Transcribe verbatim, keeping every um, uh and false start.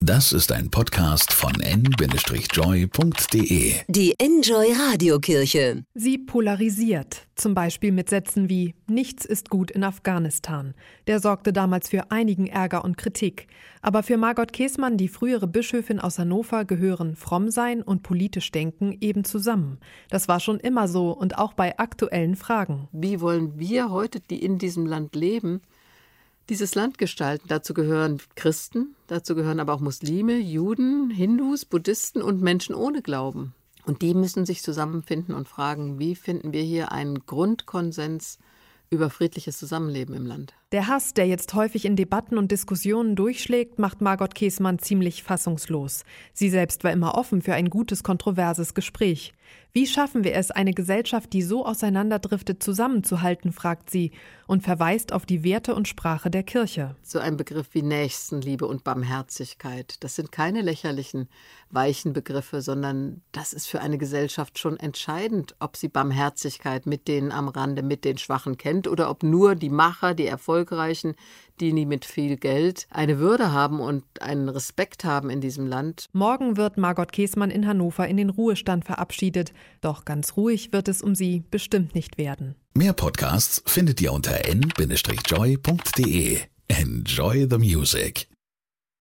Das ist ein Podcast von en Bindestrich joy punkt de. Die Enjoy Radiokirche. Sie polarisiert, zum Beispiel mit Sätzen wie „Nichts ist gut in Afghanistan". Der sorgte damals für einigen Ärger und Kritik. Aber für Margot Käßmann, die frühere Bischöfin aus Hannover, gehören Frommsein und politisch Denken eben zusammen. Das war schon immer so und auch bei aktuellen Fragen. Wie wollen wir heute, die in diesem Land leben, dieses Land gestalten? Dazu gehören Christen, dazu gehören aber auch Muslime, Juden, Hindus, Buddhisten und Menschen ohne Glauben. Und die müssen sich zusammenfinden und fragen, wie finden wir hier einen Grundkonsens über friedliches Zusammenleben im Land. Der Hass, der jetzt häufig in Debatten und Diskussionen durchschlägt, macht Margot Käßmann ziemlich fassungslos. Sie selbst war immer offen für ein gutes, kontroverses Gespräch. Wie schaffen wir es, eine Gesellschaft, die so auseinanderdriftet, zusammenzuhalten, fragt sie und verweist auf die Werte und Sprache der Kirche. So ein Begriff wie Nächstenliebe und Barmherzigkeit, das sind keine lächerlichen, weichen Begriffe, sondern das ist für eine Gesellschaft schon entscheidend, ob sie Barmherzigkeit mit denen am Rande, mit den Schwachen kennt oder ob nur die Macher, die Erfolgreichen, die nie mit viel Geld eine Würde haben und einen Respekt haben in diesem Land. Morgen wird Margot Käßmann in Hannover in den Ruhestand verabschiedet. Doch ganz ruhig wird es um sie bestimmt nicht werden. Mehr Podcasts findet ihr unter en Bindestrich joy punkt de. Enjoy the music.